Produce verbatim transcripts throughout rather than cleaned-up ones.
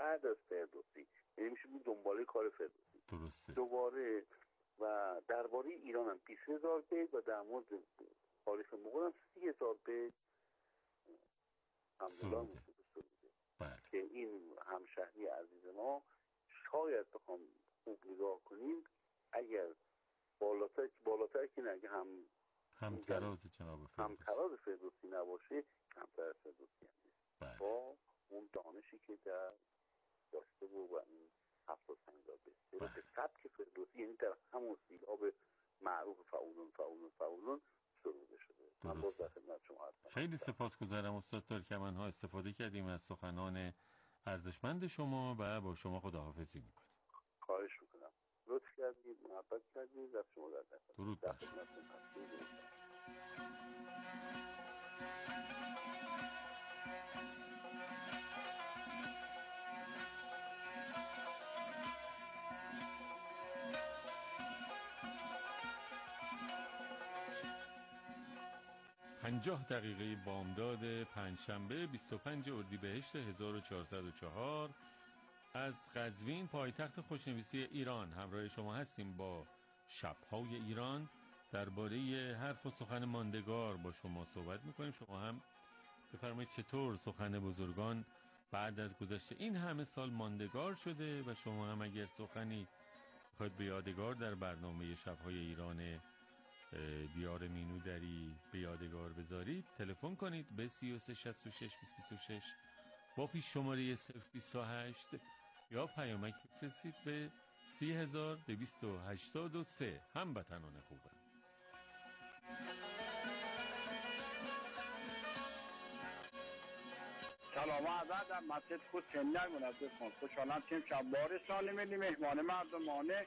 بعد از فردوسی، یعنی میشه بود دنباله کار فردوسی. درسته. دوباره و درباره ایران هم بیست هزار بیت و در مورد تاریخ مغول هم سی هزار بیت همدلان سروده بله. که این همشهری عزیز ما شاید بخوام خوب نگاه کنیم اگر بالاتر بالاتر که نگه هم هم تراز جناب فردوسی هم تراز فردوسی نباشه، هم تراز فردوسی هم نیست. بله. با اون دانشی که در داشته بود و این هفتاد سنگدار بسته به سبک فردوسی، یعنی در همون سیلاب معروف فعولون فعولون فعولون سروده شده. من باز در خدمت شما هستم. خیلی سپاسگزارم استاد ترکمن ها، استفاده کردیم از سخنان ارزشمند شما و با شما خداحافظی میکنیم. خواهش میکنم، لطف کردید، محبت کردید، از شما در دست. درود بر شما. پنجاه دقیقه بامداد پنجشنبه بیست و پنجم اردیبهشت هزار و چهارصد و چهار از قزوین پایتخت خوشنویسی ایران همراه شما هستیم با شب‌های ایران. درباره حرف و سخن ماندگار با شما صحبت میکنیم. شما هم بفرمایید چطور سخن بزرگان بعد از گذشت این همه سال ماندگار شده و شما هم اگر سخنی خواهد به یادگار در برنامه شب‌های ایران دیار مینودری به یادگار بذارید، تلفن کنید به سی و سه شصت و شش بیست و بیست و شش با پیش شماره صفر بیست و هشت یا پیامک بفرستید به سی هزار دویست و هشتاد و سه. هموطنان خوبم، سلام و عرض ادب. مسجد خود سندر منظر کن. خوشحالم تیم شبوار سالی ملی مهمان مردمانه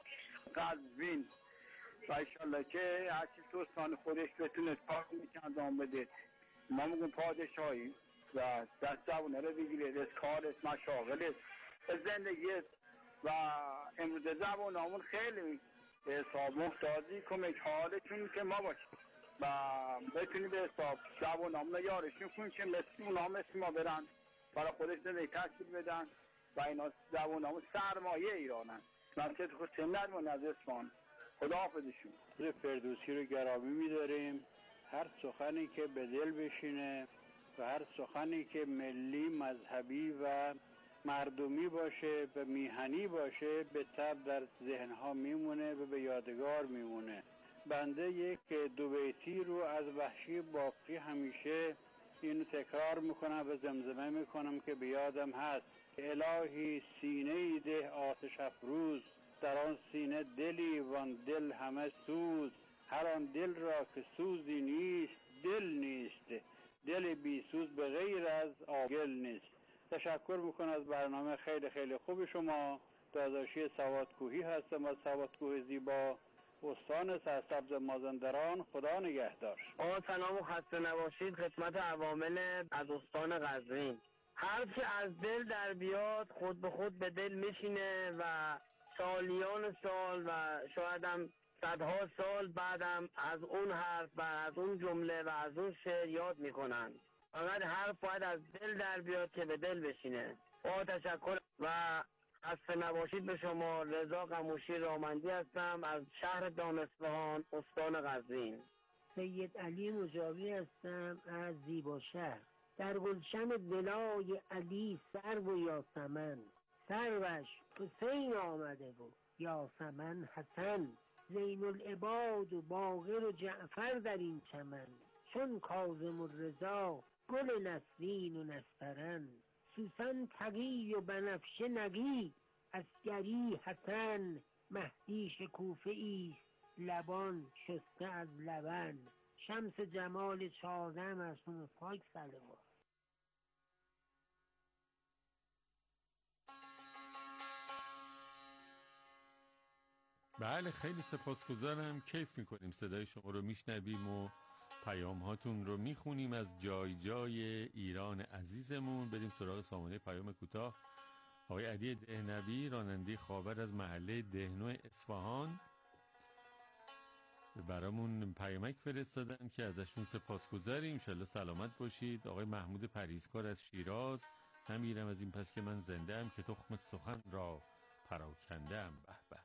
قزوین و ایشالله که هرچی توستان خودش بتونه پاک میکند آن بده. ما میگون پادشاهی و دست زبونه رو بگیره، از کار است، مشاغل است، از زندگی است و امروز زبون همون خیلی به حساب محتاجی کمک حالتون که ما باشیم و بتونی به حساب زبون همون یارشون کنیم که مثل اونا مثل ما برن برای خودش زندگی تشکیل بدن و اینا زبون همون سرمایه ایرانن. مسجد خود سندر منظر اصفهان. خدا حافظشون. فردوسی رو گرامی می‌داریم. هر سخنی که به دل بشینه و هر سخنی که ملی، مذهبی و مردمی باشه و میهنی باشه به طب در ذهنها میمونه و به یادگار میمونه. بنده یک دو بیتی رو از وحشی باقی همیشه اینو تکرار میکنم و زمزمه میکنم که به یادم هست. الهی سینه ده آتش افروز، در آن سینه دلی وان دل همه سوز، هر آن دل را که سوزی نیست دل نیست، دل بی سوز به غیر از آگل نیست. تشکر میکنم از برنامه خیلی خیلی خوب شما. داداشی سوادکوهی هستم از سوادکوه زیبا، استان سرسبز مازندران. خدا نگهدار. آقا سلام و خسته نباشید خدمت عوامل از استان قزوین. حرف که از دل در بیاد خود به خود به دل میشینه و سالیان سال و شاید هم صدها سال بعدم از اون حرف و از اون جمله و از اون شعر یاد میکنن. فقط حرف باید از دل در بیاد که به دل بشینه. با تشکر و خسته نباشید به شما. رضا قموشی رامندی هستم از شهر دانشگاهان استان قزوین. سید علی مجاوی هستم از زیباشهر. در گلشن ولای علی سرو و یاسمن، سروش حسین آمده و یاسمن حسن، زین العباد و باقر و جعفر در این چمن، چون کاظم الرضا گل نسرین و نسترن، سوسن تقی و بنفشه نقی، عسگری حسن، مهدی شکوفه ایست لبان شسته از لبن، شمس جمال چهارده معصوم پاک سلوات. بله خیلی سپاسگزارم. کیف میکنیم صدای شما رو میشنویم و پیام هاتون رو میخونیم از جای جای ایران عزیزمون. بریم سراغ سامانه پیام کوتاه. آقای علی دهنوی راننده خاور از محله دهنو اصفهان برامون پیامک فرستادن که ازشون سپاسگزاریم. انشالله سلامت باشید. آقای محمود پریزکار از شیراز نمیرم از این پس که من زنده ام، که تخم سخن را پراکنده ام. به به.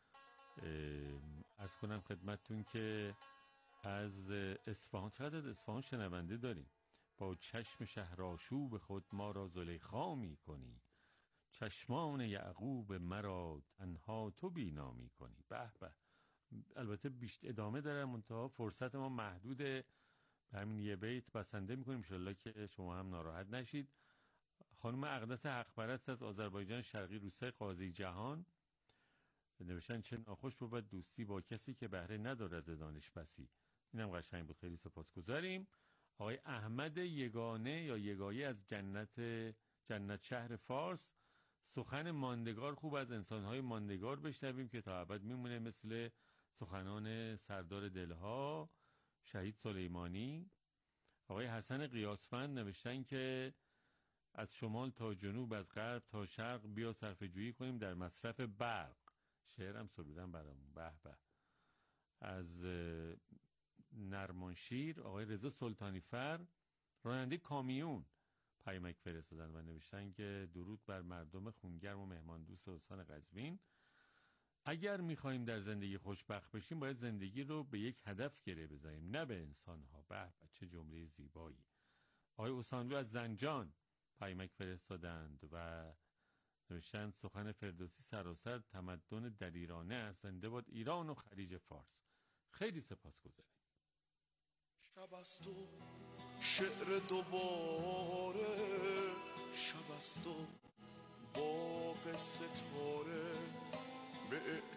از کنم خدمتتون که از اصفهان، چقدر از اصفهان شنونده داریم. با چشم شهرآشوب خود ما را زلیخا می کنی، چشمان یعقوب مرا تنها تو بینا می کنی. به به. البته بیشتر ادامه دارم، منتها فرصت ما محدوده، به همین یه بیت بسنده میکنیم ان شاءالله که شما هم ناراحت نشید. خانم اقدس حقپرست از آذربایجان شرقی، روستای قاضی جهان نوشتن چه ناخوش بود دوستی با کسی که بهره ندارد ز دانش بسی. اینم قشنگ بود، خیلی سپاسگزاریم. آقای احمد یگانه یا یگایی از جنت جنت شهر فارس، سخن ماندگار خوب از انسانهای ماندگار بشنویم که تا ابد میمونه، مثل سخنان سردار دلها شهید سلیمانی. آقای حسن قیاسفند نوشتن که از شمال تا جنوب، از غرب تا شرق بیا صرفه جویی کنیم در مصرف برق. شعرم سرودن برامون. به به. از نرمانشیر آقای رضا سلطانی فر، راننده کامیون، پیامک فرستادن و نوشتن که درود بر مردم خونگرم و مهمان دوست استان قزوین. اگر میخوایم در زندگی خوشبخت بشیم باید زندگی رو به یک هدف گره بزنیم، نه به انسانها. به به، چه جمله زیبایی. آقای اوسانلو از زنجان پیامک فرستادند و نوشتن سخن فردوسی سراسر تمدن دلیرانه است، زنده باد ایران و خلیج فارس. خیلی سپاسگزاریم. شب است و شعر دوباره، شب است و باغ ستاره، به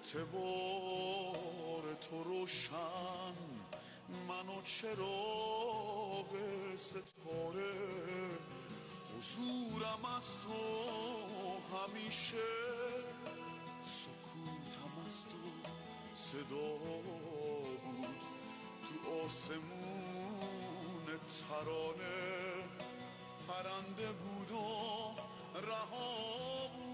اعتبار تو روشن من و چراغ ستاره، حضورم از تو همیشه، سکوتم از تو صدا بود، تو آسمون ترانه پرنده بود و رها بود.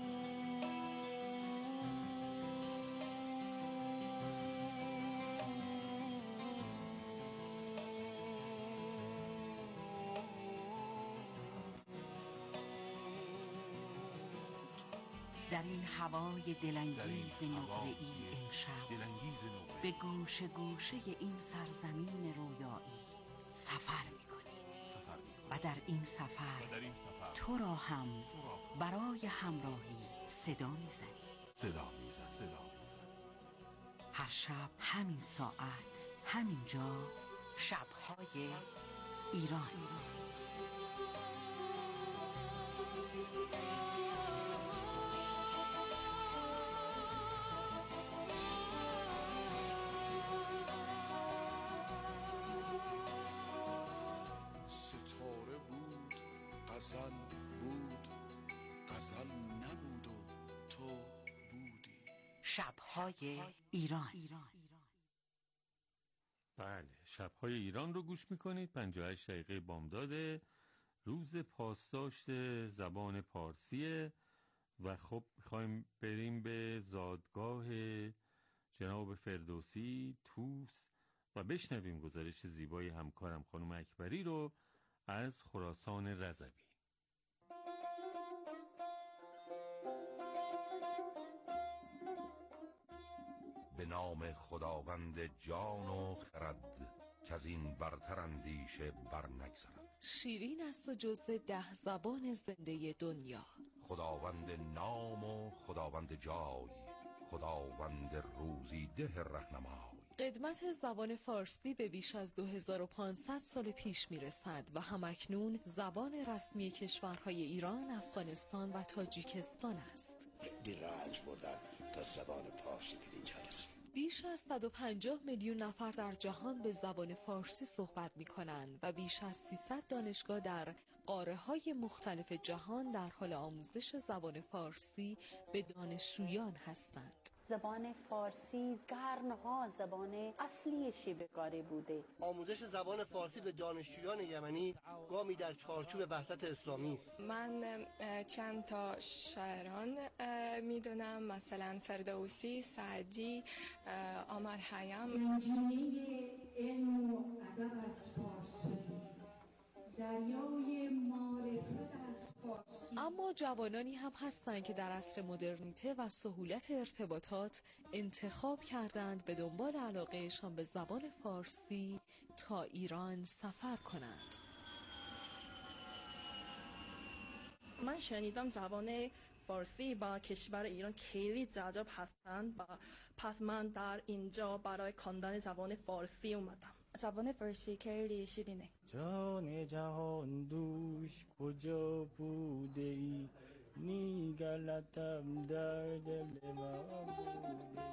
در این هوای دلانگیز نقره‌ای امشب، به گوشه گوشه این سرزمین رویایی سفر می‌کنیم و در این سفر تو را هم برای همراهی صدا می‌زنیم. صدا می‌زنیم صدا می‌زنیم هر شب همین ساعت همین جا، شب‌های ایران. غزل بود، غزل نبود و تو بودی. شب‌های ایران. بله، شب‌های ایران رو گوش میکنید. پنجاه و هشت دقیقه بامداد روز پاسداشت زبان پارسیه و خب میخوایم بریم به زادگاه جناب فردوسی توس و بشنویم گزارش زیبای همکارم خانم اکبری رو از خراسان رضوی. به نام خداوند جان و خرد، که از این برتر اندیشه بر نگذرد. شیرین است و جزو ده زبان زنده دنیا. خداوند نام و خداوند جای، خداوند روزی ده رهنمای. قدمت زبان فارسی به بیش از دو هزار و پانصد سال پیش میرسد و همکنون زبان رسمی کشورهای ایران، افغانستان و تاجیکستان است. خیلی رنج بردن تا زبان فارسی به اینجا رسید. بیش از صد و پنجاه میلیون نفر در جهان به زبان فارسی صحبت می کنند و بیش از سیصد دانشگاه در قاره‌های مختلف جهان در حال آموزش زبان فارسی به دانشجویان هستند. زبان فارسی قرنها زبان اصلی شیوه‌کاری بوده. آموزش زبان فارسی به دانشجویان یمنی گامی در چارچوب وحدت اسلامی است. من چند تا شاعران میدونم، مثلا فردوسی، سعدی، عمر خیام. گنجینه علم و ادب از فارسی، دریای معرفت از فارسی. اما جوانانی هم هستند که در عصر مدرنیته و سهولت ارتباطات انتخاب کردند به دنبال علاقهشان به زبان فارسی تا ایران سفر کنند. من شنیدم زبان فارسی با کشور ایران خیلی جذاب هستند و پس من در اینجا برای خواندن زبان فارسی اومدم. زبان فارسی خیلی شیرینه. جان جهان دوش کجا بوده ای، نیگلتم در دل من بوده.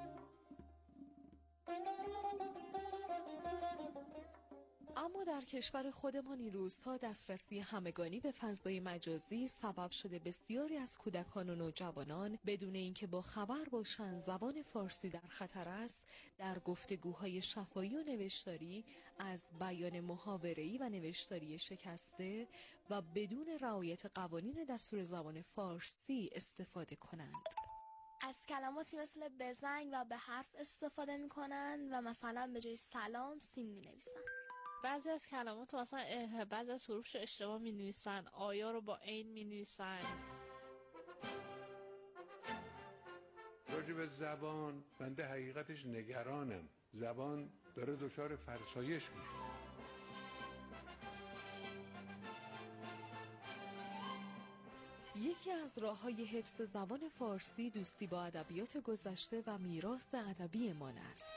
اما در کشور خودمان این روزها دسترسی همگانی به فضای مجازی سبب شده بسیاری از کودکان و نوجوانان بدون اینکه با خبر باشند زبان فارسی در خطر است، در گفتگوهای شفاهی و نوشتاری از بیان محاوره‌ای و نوشتاری شکسته و بدون رعایت قوانین دستور زبان فارسی استفاده کنند. از کلماتی مثل بزنگ و به حرف استفاده می‌کنند و مثلا به جای سلام سین می‌نویسن. بعضی از کلمات مثلا بعضی از حروفش اشتباه می نویسن، آیا رو با عین می نویسن. راجع به زبان بنده حقیقتش نگرانم. زبان داره دچار فرسایش میشه. یکی از راه‌های حفظ زبان فارسی دوستی با ادبیات گذشته و میراث ادبیمان است.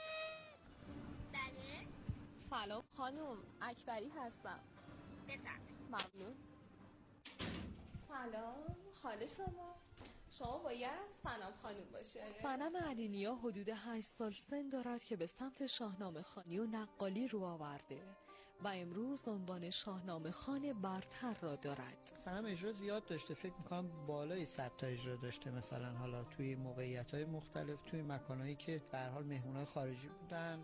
سلام خانم، اکبری هستم. بفرمایید. ممنون. سلام، حال شما؟ شما باید سنم خانم باشه. صنم علینیا حدود هشت سال سن دارد که به سمت شاهنامه خوانی و نقالی رو آورده و امروز عنوان شاهنامه خوان برتر را دارد. صنم اجرا زیاد داشته، فکر میکنم بالای صد تا اجرا داشته، مثلا حالا توی موقعیت‌های مختلف، توی مکانهایی که به هر حال مهمونای خارجی بودن.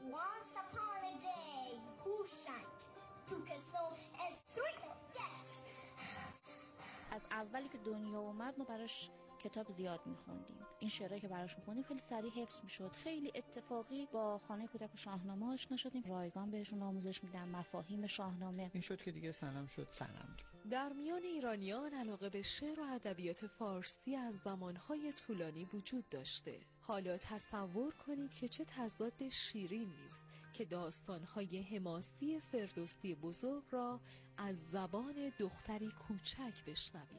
از اولی که دنیا اومد ما براش کتاب زیاد میخوندیم. این شعرهایی که براش میخوندیم خیلی سریع حفظ میشد. خیلی اتفاقی با خانه کودک و شاهنامه آشنا شدیم. رایگان بهشون آموزش میدن مفاهیم شاهنامه. این شد که دیگه صنم شد صنم. در میان ایرانیان علاقه به شعر و ادبیات فارسی از زمانهای طولانی وجود داشته. حالا تصور کنید که چه تضاد شیرین نیست که داستانهای حماسی فردوسی بزرگ را از زبان دختری کوچک بشنویم.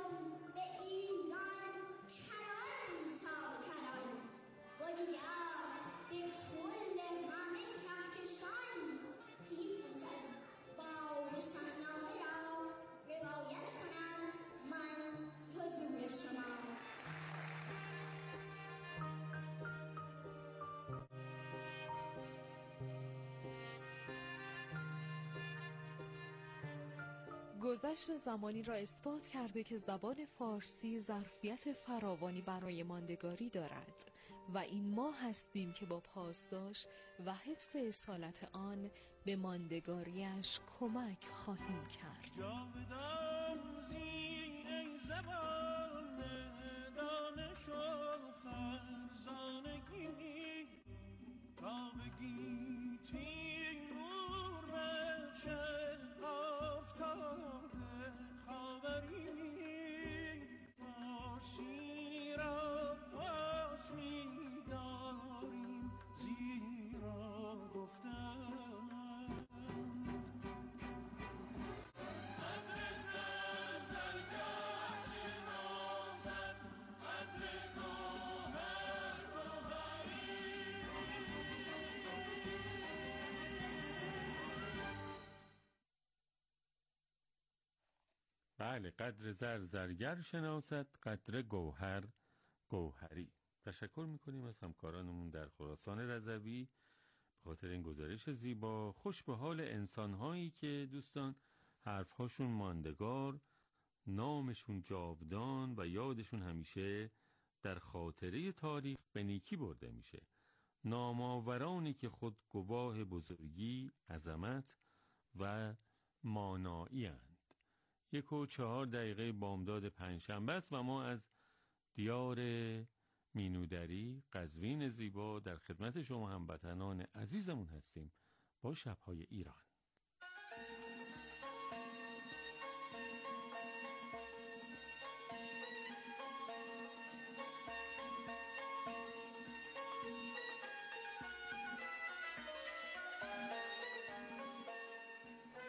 گذشت زمانی را اثبات کرده که زبان فارسی ظرفیت فراوانی برای ماندگاری دارد و این ما هستیم که با پاسداشت و حفظ اصالت آن به ماندگاریش کمک خواهیم کرد. جاودانزی ای زبان دانش و فرزانگی، تا بگیتی نور بخشد آفتاب خاوری، فارسی را پاس می‌داریم زیرا گفتند بله، قدر زر زرگر شناست، قدر گوهر گوهری. تشکر میکنیم از همکارانمون در خراسان رضوی به خاطر این گزارش زیبا. خوش به حال انسانهایی که دوستان حرفهاشون ماندگار، نامشون جاودان و یادشون همیشه در خاطره تاریخ به نیکی برده میشه. نامآورانی که خود گواه بزرگی، عظمت و مانایی اند. یک و چهار دقیقه بامداد پنجشنبه است و ما از دیار مینودری، قزوین زیبا در خدمت شما هموطنان عزیزمون هستیم با شب‌های ایران.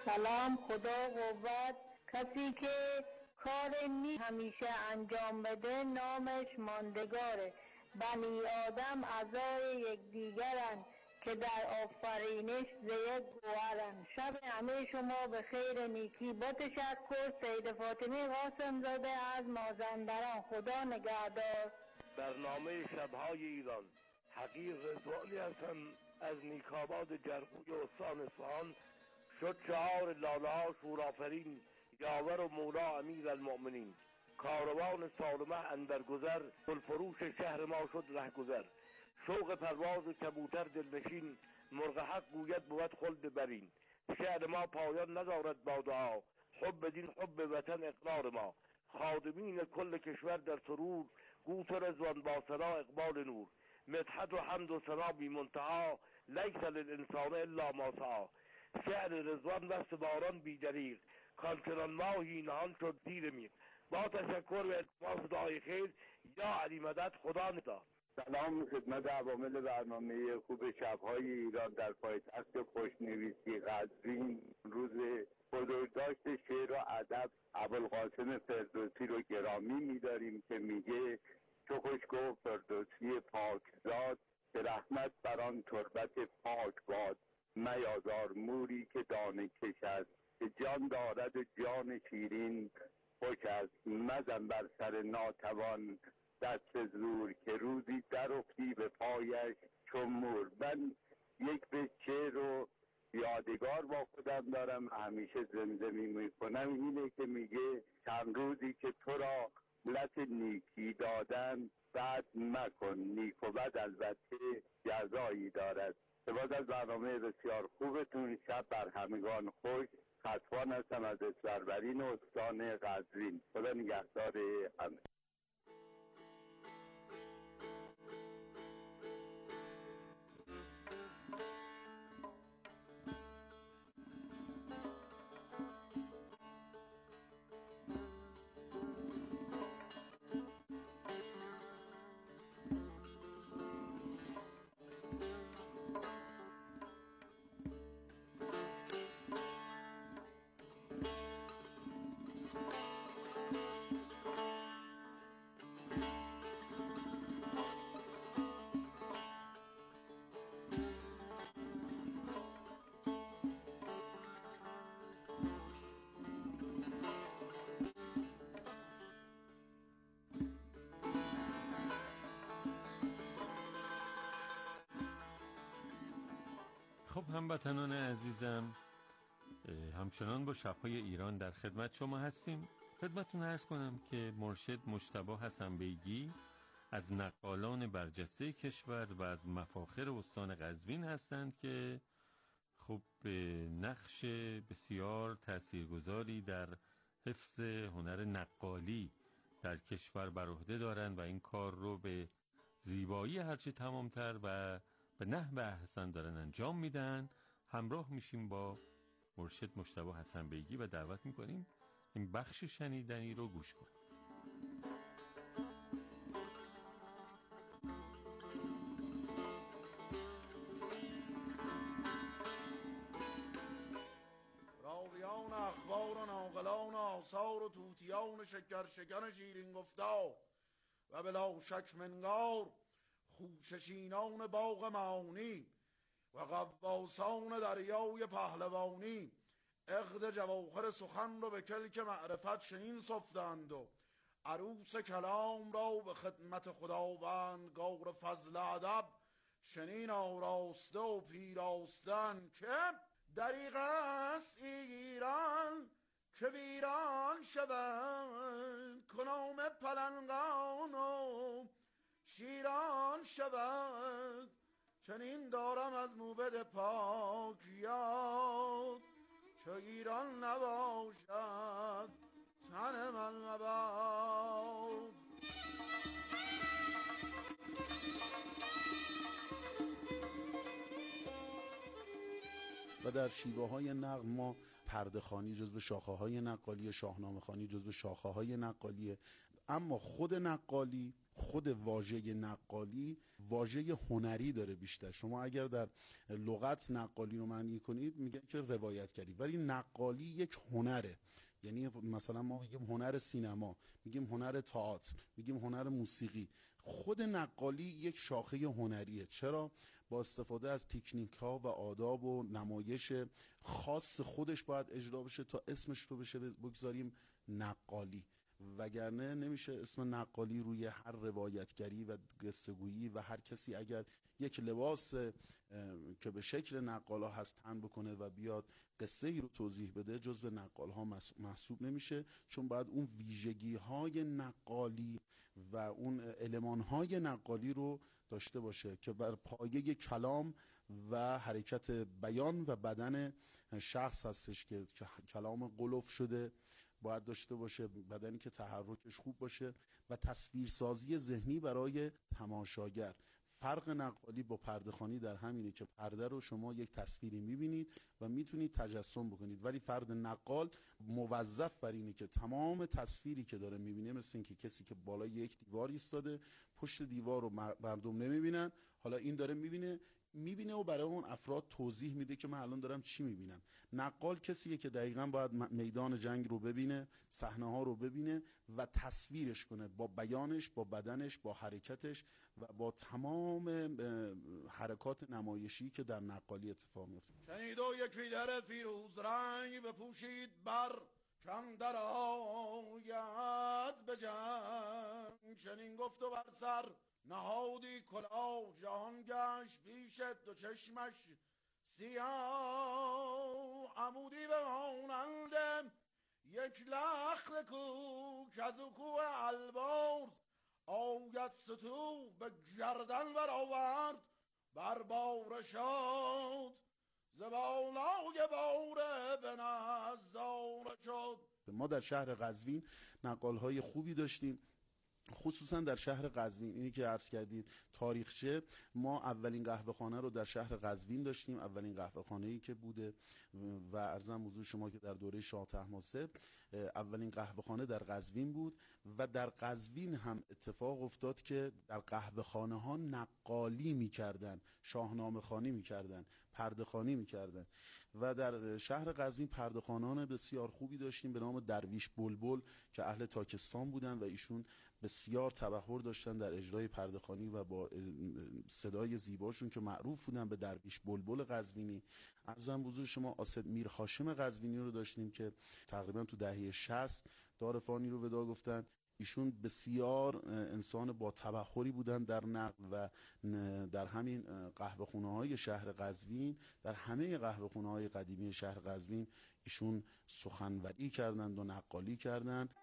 سلام، خدا قوت. کسی که کار نیک همیشه انجام بده نامش ماندگاره. بنی آدم اعضای یکدیگرند که در آفرینش ز یک گوهرند. شب همه شما به خیر نیکی. با تشکر، سید فاطمی قاسم زاده از مازندران. خدا نگهدار. برنامه شبهای ایران. حقیر رضوانی هستم از نیکاباد جرقوی استان اصفهان. شد شعار لاله ها شورآفرین، یاور و مولا امیر المؤمنین. کاروان سالمه اندر گذر، گلفروش شهر ما شد رهگذر. شوق پرواز کبوتر دلنشین، مرغ حق گوید بود خلد برین. شعر ما پایان ندارد با دعا، حب دین حب وطن اقرار ما. خادمین کل کشور در سرور، گوت رضوان با ثنا اقبال نور. مدحت و حمد و ثنا بی منتها، لیس للانسان الا ما سعی. شعر رضوان وست باران بی دریغ، کانچنان ماهی نهان شد زیر میغ. با تشکر و التماس دعای خیر، یا علی مدد، خدا نگهدار. سلام خدمت عوامل برنامه خوب شبهای ایران در پایتخت خوشنویسی قزوین. روز بزرگداشت شعر و ادب ابوالقاسم فردوسی رو گرامی می‌داریم که میگه چو خوش گفت فردوسی پاکزاد، که رحمت بر آن تربت پاک باد. میازار موری که دانه کش است، که جان دارد و جان شیرین خوش است. مزن بر سر ناتوان دست زور، که روزی در افتی به پایش چون مور. من یک به شعر رو یادگار با خودم دارم، همیشه زمزمی میکنم. اینه که میگه چند روزی که تو را ملت نیکی دادن، بد مکن، نیک و بد البته جزایی دارد. سپاس از برنامه بسیار خوبتون. شب بر همگان خوش. خطوان هستم از اسفربرین استان قزوین. خدا نگهدار همه. خب هموطنان عزیزم، همچنان با شب‌های ایران در خدمت شما هستیم. خدمتتون عرض کنم که مرشد مجتبی حسن بیگی از نقالان برجسته کشور و از مفاخر استان قزوین هستند که خب نقش بسیار تاثیرگذاری در حفظ هنر نقالی در کشور بر عهده دارند و این کار رو به زیبایی هرچه تمامتر و به نحو احسن دارن انجام میدن. همراه میشیم با مرشد مجتبی حسن بیگی و دعوت میکنیم این بخش شنیدنی رو گوش کنید. راویان اخبار و ناقلان آثار و توتیان شکر شکن شیرین گفتار و بلا شک منگار خوششینان باغ معانی و غواصان دریای پهلوانی عقد جواهر سخن رو به کلک معرفت شنین صفتند و عروس کلام را به خدمت خداوند گور فضل ادب شنین آراسته و پیراستن که دریغ است ایران که ویران شود، کنام پلنگان و شیران شود. چنین دارم از موبد پاک یاد، چو ایران نباشد تن من مباد. و در شیوه های نقل ما پرده خوانی جزو شاخه های نقالی، شاهنامه خوانی جزو شاخه های نقالیه. اما خود نقالی خود واژه نقالی واژه هنری داره بیشتر. شما اگر در لغت نقالی رو معنی کنید میگن که روایتگری، ولی نقالی یک هنره. یعنی مثلا ما میگیم هنر سینما، میگیم هنر تئاتر، میگیم هنر موسیقی. خود نقالی یک شاخه هنریه. چرا؟ با استفاده از تکنیک ها و آداب و نمایش خاص خودش باید اجرا بشه تا اسمش رو بشه بگذاریم نقالی. وگرنه نمیشه اسم نقالی روی هر روایتگری و قصه‌گویی و هر کسی اگر یک لباس که به شکل نقالا هست تن بکنه و بیاد قصه ای رو توضیح بده جزو نقال ها محسوب نمیشه، چون باید اون ویژگی های نقالی و اون المان های نقالی رو داشته باشه که بر پایه کلام و حرکت بیان و بدن شخص هستش که کلام قلوف شده باید داشته باشه، بدنی که تحرکش خوب باشه و تصویرسازی ذهنی برای تماشاگر. فرق نقالی با پرده‌خوانی در همینه که پرده رو شما یک تصویری میبینید و میتونید تجسم بکنید، ولی فرد نقال موظف بر اینه که تمام تصویری که داره میبینه، مثل این که کسی که بالای یک دیوار ایستاده پشت دیوار رو مردم نمیبینن، حالا این داره میبینه میبینه و برای اون افراد توضیح میده که من الان دارم چی میبینم. نقال کسیه که دقیقاً باید میدان جنگ رو ببینه، صحنه ها رو ببینه و تصویرش کنه با بیانش، با بدنش، با حرکتش و با تمام حرکات نمایشی که در نقالی اتفاق میفته. شنید و یکی در فیروز رنگ بپوشید بر کم در آید به جنگ، چنین گفت و بر سر نهادی کلاه، جهان گشت پیش دو چشمش سیاه، عمودی به مانند یک لخت کوک از او کوه البرز، آید ستوه به گردن برآورد بر بار شد، ز بالای باره به نظاره شد. ما در شهر قزوین نقال‌های خوبی داشتیم، خصوصا در شهر قزوین. اینی که عرض کردید تاریخچه، ما اولین قهوه‌خانه رو در شهر قزوین داشتیم، اولین قهوه‌خانه‌ای که بوده و عرضم حضور شما که در دوره شاه طهماسب اولین قهوه‌خانه در قزوین بود و در قزوین هم اتفاق افتاد که در قهوه‌خانه‌ها نقالی می‌کردن، شاهنامه خوانی می‌کردن، پرده خوانی می‌کردن و در شهر قزوین پرده‌خوانان بسیار خوبی داشتیم به نام درویش بلبل که اهل تاکستان بودن و ایشون بسیار تبحر داشتن در اجرای پرده‌خوانی و با صدای زیباشون که معروف بودن به درویش بلبل قزوینی. عرضم حضور شما آسد میر هاشم قزوینی رو داشتیم که تقریبا تو دهه شصت دار فانی رو ودا گفتن. ایشون بسیار انسان با تبحری بودن در نقل و در همین قهوه‌خونه‌های شهر قزوین، در همه قهوه‌خونه‌های قدیمی شهر قزوین ایشون سخنوری کردند و نقالی کردند.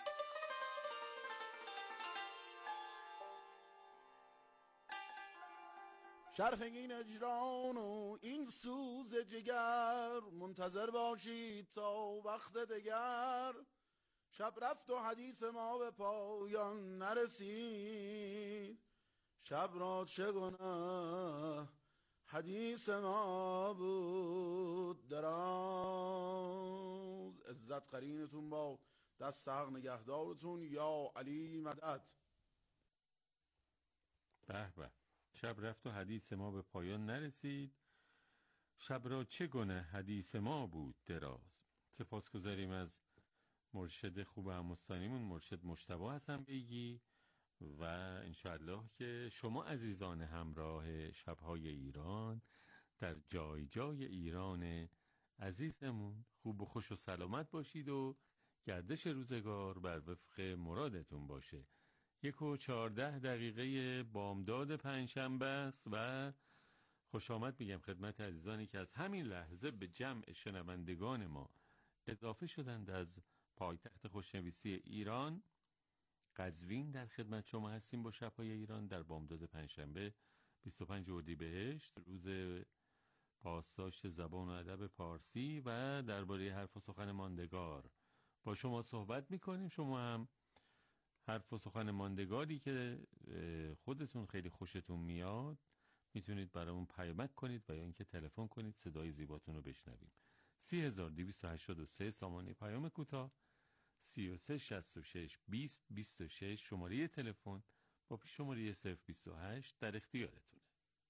شرح این اجران و این سوز جگر، منتظر باشید تا وقت دگر. شب رفت و حدیث ما به پایان نرسید، شب را چه گناه حدیث ما بود دراز. عزت قرینتون با دست حق نگهدارتون، یا علی مدد. به به، شب رفت و حدیث ما به پایان نرسید، شب را چه گنه حدیث ما بود دراز. سپاسگزاریم از مرشد خوب همستانیمون، مرشد مجتبی حسن بیگی، و انشاءالله که شما عزیزان همراه شبهای ایران در جای جای ایران عزیزمون خوب و خوش و سلامت باشید و گردش روزگار بر وفق مرادتون باشه. یک و چهارده دقیقه بامداد پنجشنبه است و خوش آمد میگم خدمت عزیزانی که از همین لحظه به جمع شنوندگان ما اضافه شدند از پایتخت خوشنویسی ایران قزوین. در خدمت شما هستیم با شب‌های ایران در بامداد پنجشنبه بیست و پنج اردیبهشت، روز پاسداشت زبان و ادب پارسی و درباره حرف و سخن ماندگار با شما صحبت میکنیم. شما هم حرف و سخن ماندگاری که خودتون خیلی خوشتون میاد میتونید برامون پیامک کنید و یا اینکه تلفن کنید صدای زیباتون رو بشنویم. سی هزار دویست و هشتاد و سه سامانه پیام کوتاه، سی و سه شصت و شش بیست بیست و شش شماره تلفن با پیش شماره صفر بیست و هشت در اختیارتونه.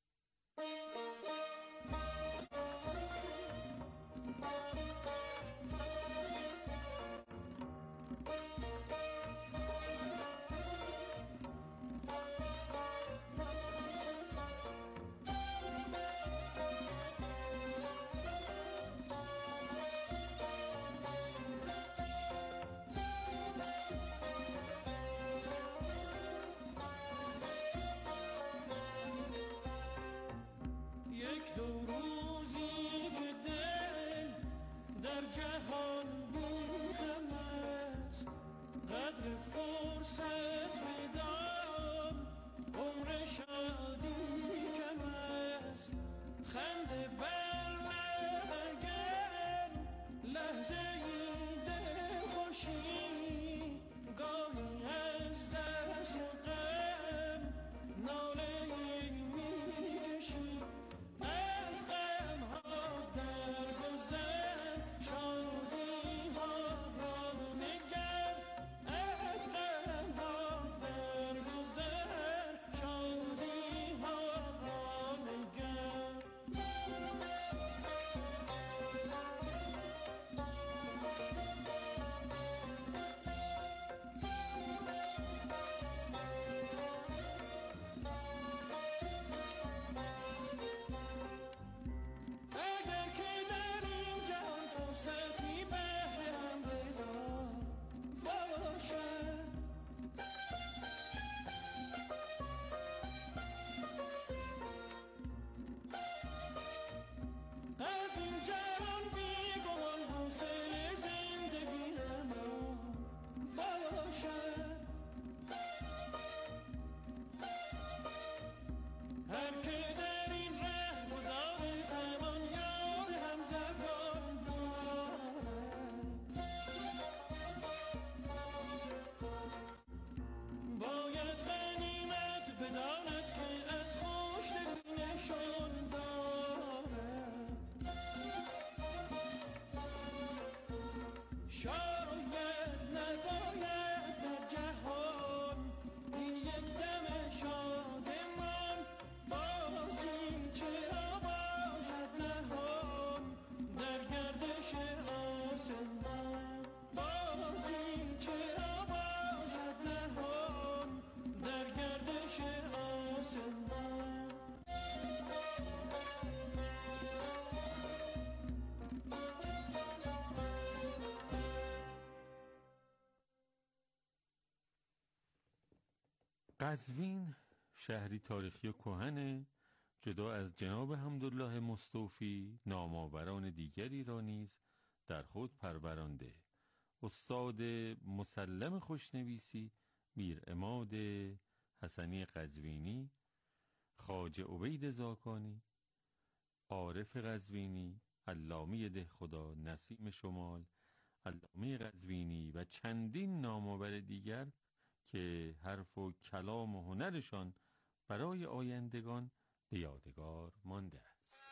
یک دو روزی که دل در جهان بی‌غم است، قدر فرصت بدان عمر شادی کم است. خنده بر مگر لحظه ای دل خوشی، گاهی از دست غم ناله ای می‌کشی. از غم ها درگذر شادی ها را نگر، از غم ها درگذر شادی ها را نگر. اگر که در این جهان فرصتی بهرم پیدا باشد، از این جهان بیگمان حاصل زندگی اما باشد. هر که در این ره گذار زمان یاد همزبان دارد، باید غنیمت بداند که از خوشدلی نشان دارد. شاید نباید در جهان این یک دم شادمان، بازی چرا باشد نهان در گردش آسمان. بازی چرا باشد نهان در گردش آسمان. قزوین شهری تاریخی و کهن، جدا از جناب حمدالله مستوفی نامآوران دیگری را نیز در خود پرورانده. استاد مسلم خوشنویسی میر عماد حسنی قزوینی، خواجه عبید زاکانی، عارف قزوینی، علامه دهخدا، نسیم شمال، علامه قزوینی و چندین نامآور دیگر که حرف و کلام و هنرشان برای آیندگان به یادگار مانده است.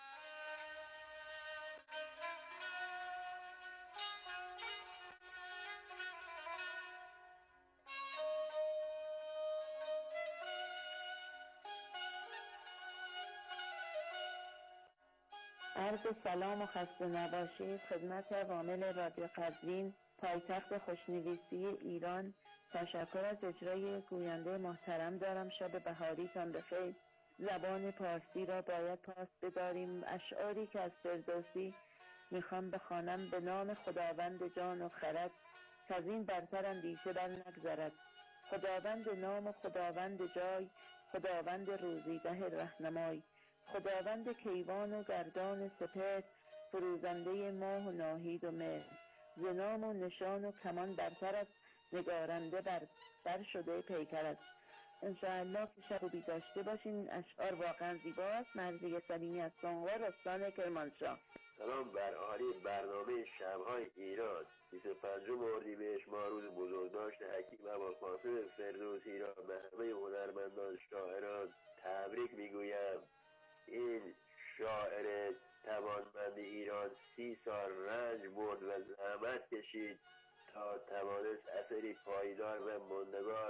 عرض سلام و خسته نباشید خدمت عوامل رادیو قزوین، پایتخت خوشنویسی ایران. تشکر از اجرای گوینده محترم دارم. شب بهاریتان بخیر. زبان پارسی را باید پاس بداریم. اشعاری که از فردوسی میخوام بخوانم. به نام خداوند جان و خرد، کز این برتر اندیشه بر نگذرد. خداوند نام و خداوند جای، خداوند روزیگه رهنمای. خداوند کیوان و گردان سپهر، فروزنده ماه و ناهید و مهر. ز نام و نشان و کمان برتر است، نگارنده بر بر شده پیکر است. انشاءالله که شب و بی داشته باشین. اشعار واقعا زیباست. مرضیه سلیمی از سانغار استان کرمانشاه. سلام بر عالی برنامه شب‌های ایران. بیست و پنجم اردیبهشت ما روز بزرگداشت حکیم ابوالقاسم فردوسی را به همه هنرمندان شاعران تبریک میگویم. این شاعر توانمند ایران سی سال رنج برد و زحمت کشید تا توانست اثری پایدار و ماندگار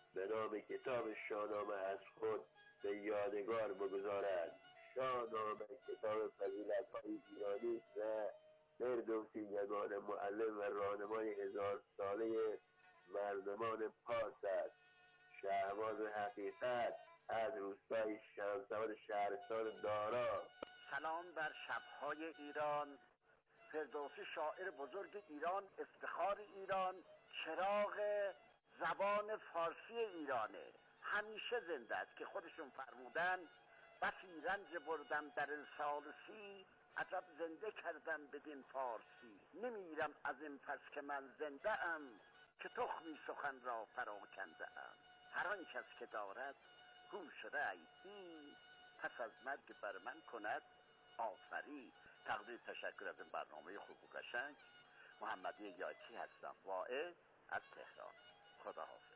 به نام کتاب شاهنامه از خود به یادگار بگذارد. شاهنامه کتاب فضیلت‌های ایرانی است و فردوسی یگانه معلم و راهنمای هزار ساله مردمان پارس است. شهباز حقیقت از روستای شمسواد شهرستان دارا. سلام بر شب‌های ایران. فردوسی شاعر بزرگ ایران، افتخار ایران، چراغ زبان فارسی ایرانه، همیشه زنده است که خودشون فرمودن بسی رنج بردم در انسالسی، عجب زنده کردم بدین فارسی. نمیرم از این پس که من زنده ام، که تخمی سخن را فراکنده ام. هر آن کس که دارد هوش رأی هی، پس از مرگ بر من کند آفرین. تقدیر تشکر از این برنامه خوب و قشنگ. محمدی یاچی هستم، واعظ از تهران. خدا حافظ.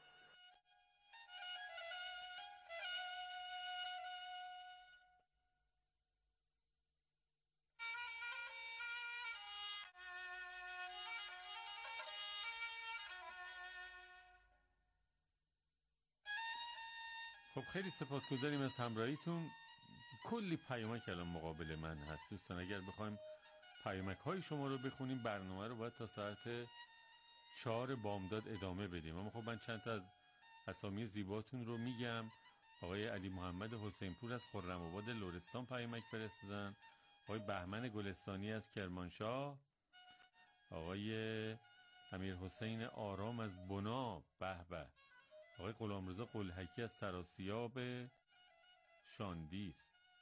خب خیلی سپاسگزاریم از همراهیتون. کلی پیامک الان مقابل من هست دوستان. اگر بخوایم پیامک های شما رو بخونیم برنامه رو باید تا ساعت چهار بامداد ادامه بدیم. اما خب من چند تا از اسامی زیباتون رو میگم. آقای علی محمد حسین پور از خرم آباد لرستان پیامک فرستادن. آقای بهمن گلستانی از کرمانشاه. آقای امیر حسین آرام از بنا. به به. آقای غلامرضا قلحکی از سراسیاب شاندیس.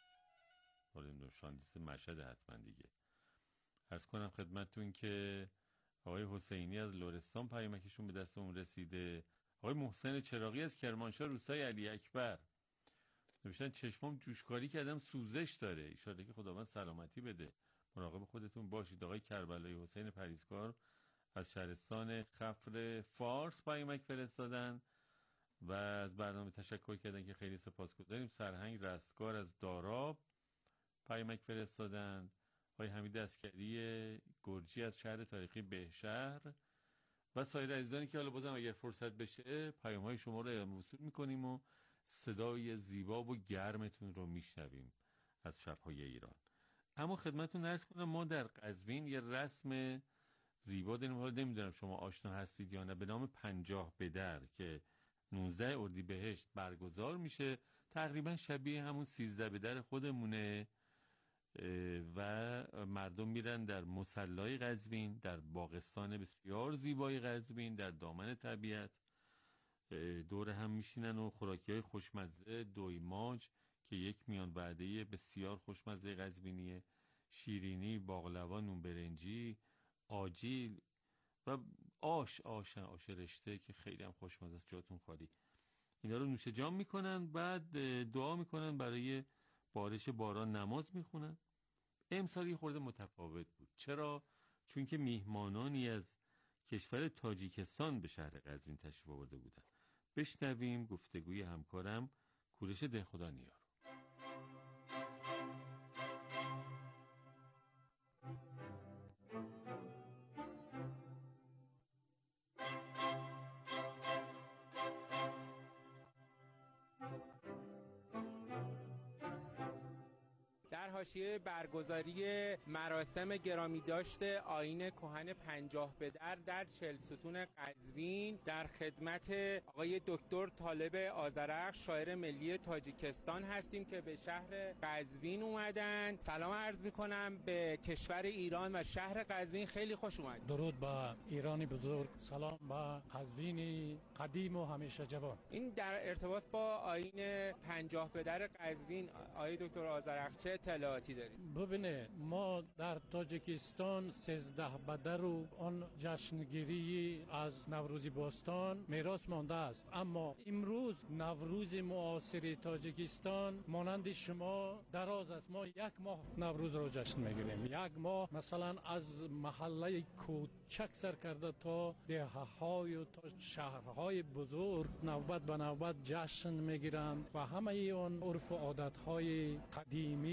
شاندیس مشهد حتما دیگه. عرض کنم خدمتتون که آقای حسینی از لرستان پیامکشون به دستمون رسیده. آقای محسن چراغی از کرمانشاه روستای علی اکبر نوشتن چشمام جوشکاری کردم سوزش داره، ان شاءالله که خداوند سلامتی بده، مراقب خودتون باشید. آقای کربلایی حسین پریزکار از شهرستان خفر فارس پیامک فرستادن و از برنامه تشکر کردن که خیلی سپاسگزاریم. سرهنگ رستگار از داراب پیامک فرستادن. آقای حمید عسکری گرجی از شهر تاریخی بهشهر و سایر عزیزانی که حالا بازم اگر فرصت بشه پیام های شما رو وصول میکنیم و صدای زیبا و گرمتون رو میشنویم از شب‌های ایران. اما خدمتتون عرض کنم ما در قزوین یه رسم زیبا داریم، حالا نمیدونم شما آشنا هستید یا نه، به نام پنجاه به در که نوزده اردیبهشت برگزار میشه. تقریبا شبیه همون سیزده به در خودمونه و مردم میرن در مصلای قزوین، در باغستان بسیار زیبای قزوین، در دامن طبیعت دور هم میشینن و خوراکی های خوشمزه، دویماج که یک میان وعده بسیار خوشمزه قزوینیه، شیرینی، باقلوا، نون برنجی، آجیل و آش آش آش رشته که خیلی هم خوشمزه است، جاتون خالی. اینا رو نوش جام میکنن، بعد دعا میکنن برای بارش باران، نماز میخونن. امسال یه خورده متفاوت بود. چرا؟ چون که میهمانانی از کشور تاجیکستان به شهر قزوین تشریف آورده بودن. بشنویم گفتگوی همکارم کوروش دهخدا نیار. حاشیه برگزاری مراسم گرامی داشته آیین کهن پنجاه به در در چهل ستون قزوین در خدمت آقای دکتر طالب آذرخش شاعر ملی تاجیکستان هستیم که به شهر قزوین اومدن. سلام عرض میکنم به کشور ایران و شهر قزوین، خیلی خوش اومدید. درود به ایرانی بزرگ، سلام به قزوین قدیم و همیشه جوان. این در ارتباط با آیین پنجاه به در قزوین آقای دکتر آذرخش چه اطلاعاتی دارید؟ ببینه ما در تاجیکستان سیزده بدر و آن جشنگیری از نوروزی باستان میراث مانده است، اما امروز نوروز معاصر تاجیکستان مانند شما دراز است. ما یک ماه نوروز را جشن میگیریم، یک ماه مثلا از محله کوچک سر کرده تا دهه‌های و تا شهرهای بزرگ نوبت به نوبت جشن میگیرند و همه اون عرف و عادت‌های قدیمی و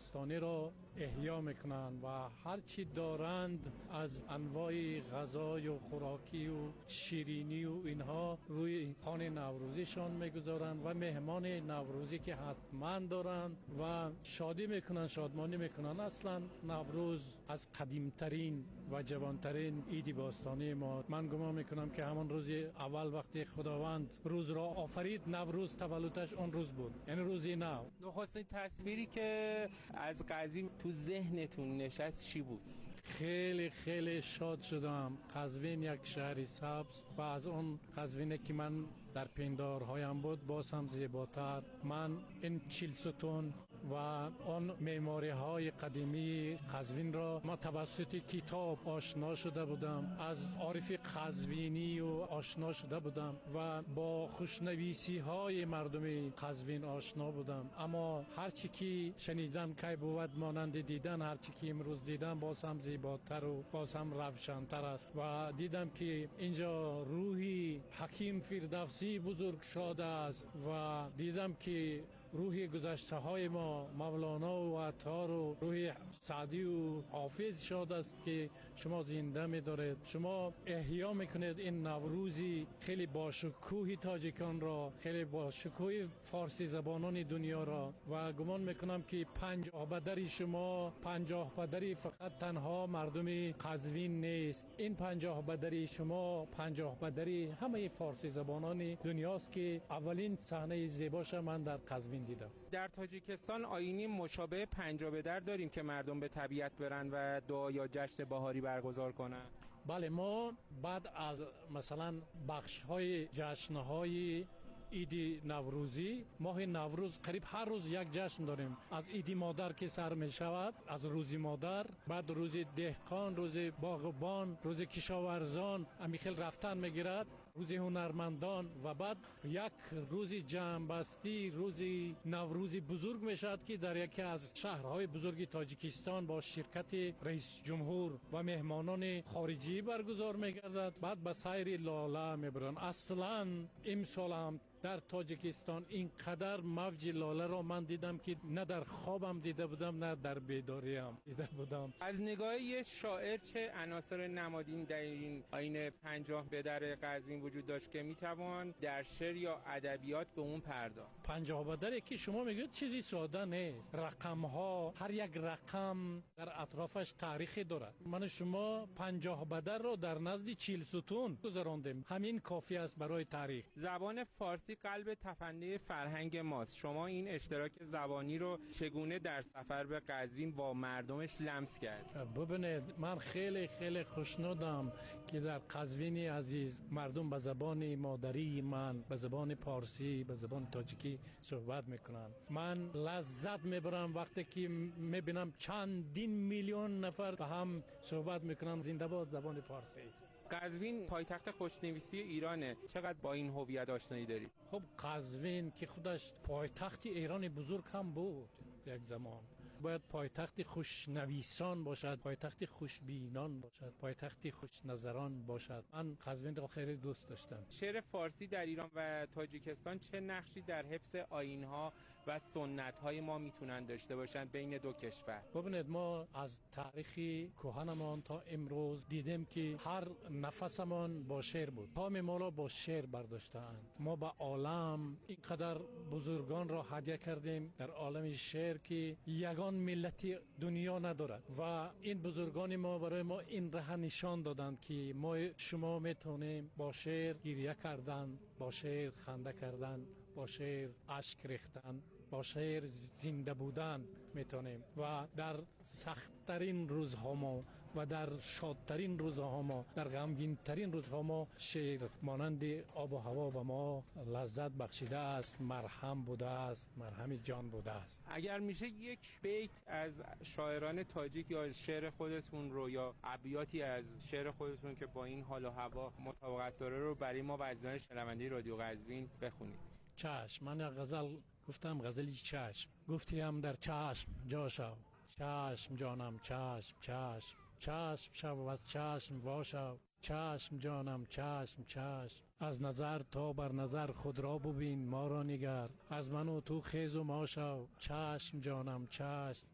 باستانی را احیا میکنن و هر چی دارند از انواع غذای و خوراکی و شیرینی و اینها روی خوان نوروزیشان میگذارند و مهمان نوروزی که حتما دارند و شادی میکنن، شادمانی میکنن. اصلا نوروز از قدیمترین و جوانترین عید باستانی ما. من گمان میکنم که همون روز اول وقتی خداوند روز را آفرید، نوروز تولدش اون روز بود، یعنی روزی نو. نخستین تصویری که از قزوین تو ذهنتون نشست چی بود؟ خیلی خیلی شاد شدم. قزوین یک شهر سبز و از اون قزوینه که من در پندارهایم بود باز هم زیباتر. من این چیل ستون و آن معماری های قدیمی قزوین را ما توسط کتاب آشنا شده بودم، از عارف قزوینی و آشنا شده بودم و با خوشنویسی های مردم قزوین آشنا بودم. اما هرچی که شنیدم که بود مانند دیدن، هرچی که امروز دیدم باز هم زیباتر و باز هم روشن‌تر است و دیدم که اینجا روحی حکیم فردوسی بزرگ شده است و دیدم که روحی گذشته های ما مولانا و عطار و روحی سعدی و حافظ شاد است که شما زنده می دارید. شما احیا میکنید این نوروزی خیلی باشکوه تاجیکان را، خیلی باشکوه فارسی زبانان دنیا را و گمان میکنم که پنجاه بدری شما پنجاه بدری فقط تنها مردم قزوین نیست. این پنجاه بدری شما پنجاه بدری همه فارسی زبانان دنیاست که اولین صحنه زیباش من در قزوین دیدم. در تاجیکستان آیینی مشابه پنجاه بدر داریم که مردم به طبیعت برن و دعا یا جشن بهاری برگزار کنن. بله، ما بعد از مثلا بخش های جشن های عید نوروزی، ماه نوروز قریب هر روز یک جشن داریم. از عید مادر که سر می شود، از روز مادر، بعد روز دهقان، روز باغبان، روز کشاورزان امیخیل رفتن میگیرد، روز هنرمندان و بعد یک روز جنبستی، روز نوروزی بزرگ میشد که در یکی از شهرهای بزرگ تاجیکستان با شرکت رئیس جمهور و مهمانان خارجی برگزار میگردد. بعد به سیر لاله میبرن. اصلا امسال هم در تاجیکستان اینقدر موج لاله را من دیدم که نه در خوابم دیده بودم نه در بیداریم دیده بودم. از نگاه یه شاعر چه عناصر نمادین در این آیین پنجاه بدر قزوین وجود داشت که میتوان در شعر یا ادبیات به اون پرداخت؟ پنجاه بدر که شما میگید چیزی ساده نیست. رقم ها، هر یک رقم در اطرافش تاریخی دارد. من شما پنجاه بدر را در نزد چیل ستون گذراندیم، همین کافی است برای تاریخ. زبان فارسی قلب تپنده فرهنگ ماست. شما این اشتراک زبانی رو چگونه در سفر به قزوین با مردمش لمس کرد؟ ببینید، من خیلی خیلی خوشنودم که در قزوین عزیز مردم به زبان مادری من، به زبان پارسی، به زبان تاجیکی صحبت میکنن. من لذت میبرم وقتی که میبینم چندین میلیون نفر به هم صحبت میکنن. زنده باد زبان پارسی. قزوین پایتخت خوشنویسی ایرانه. چقدر با این هویت آشنایی داری؟ خب قزوین که خودش پایتخت ایران بزرگ هم بود یک زمان. باید پایتخت خوشنویسان باشد، پایتخت خوشبینان باشد، پایتخت خوشنظران باشد. من قزوین را خیلی دوست داشتم. شعر فارسی در ایران و تاجیکستان چه نقشی در حفظ آیین‌ها و سنت‌های ما میتونن داشته باشند بین دو کشور؟ ببینید، ما از تاریخ کهنمان تا امروز دیدیم که هر نفسمان با شعر بود. پام ما با شعر برداشتند. ما به عالم اینقدر بزرگان را هدیه کردیم در عالم شعر که یگان ملت دنیا ندارد و این بزرگان ما برای ما این راه نشان دادند که ما شما میتونیم با شعر گریه کردن، با شعر خنده کردن، با شعر اشک ریختن، با شعر زنده بودن میتونیم و در سخت‌ترین روزها ما و در شادترین روزها ما، در غمگین‌ترین روزها ما شعر مانند آب و هوا به ما لذت بخشیده است، مرهم بوده است، مرهم جان بوده است. اگر میشه یک بیت از شاعران تاجیک یا شعر خودتون رو یا ابیاتی از شعر خودتون که با این حال و هوا مطابقت داره رو برای ما و عزیزان شنونده رادیو قزوین بخونید. چشم. من یک غزل گفتم، غزلی چشم. گفتیم در چشم جا شو، چشم جانم چشم چشم، چشم شو و از چشم واشو، چشم جانم چشم چشم. از نظر تا بر نظر خود را ببین، ما را نگر، از من و تو خیز و ما شو، چشم جانم چشم